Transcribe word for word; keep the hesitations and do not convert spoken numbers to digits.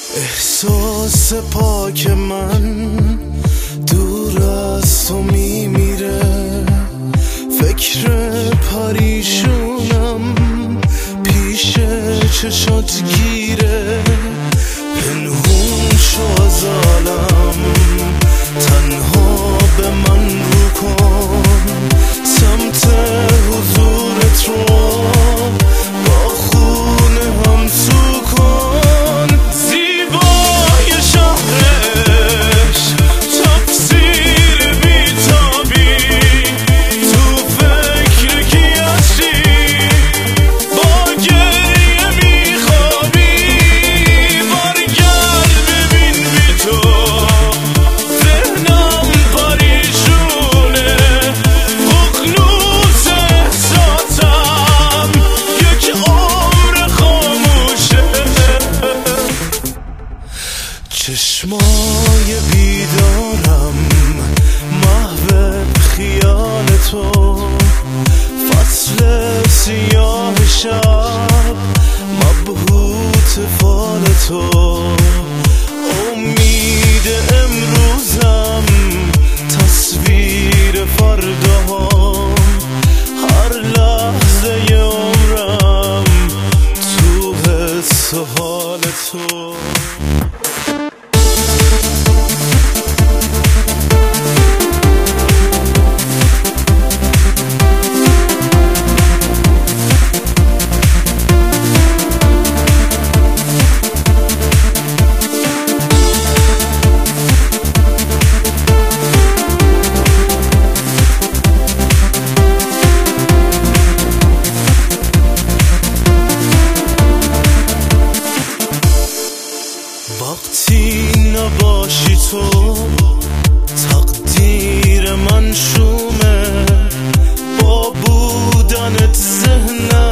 احساس پاک من دور از تو میمیره، فکر پریشونم پیش چشات گیره، پنهون شو از عالم تنها به من رو کن، سمت حضورت رو با خون هم تو کن. زیبای شهرش تفسیر بیتابی، تو فکر کی هستی با گریه میخوابی، برگرد ببین بی تو ذهنم پریشونه، ققنوس احساسم یک عمر خاموشه، چشمای بیدارم محو خیال تو، فصل سیاه شب مبهوت فال تو، امید امروزم تصویر فرداهام، هر لحظه عمرم تو حس و حال تو. وقتی نباشی تو تقدیر من شومه، با بودنت ذهنم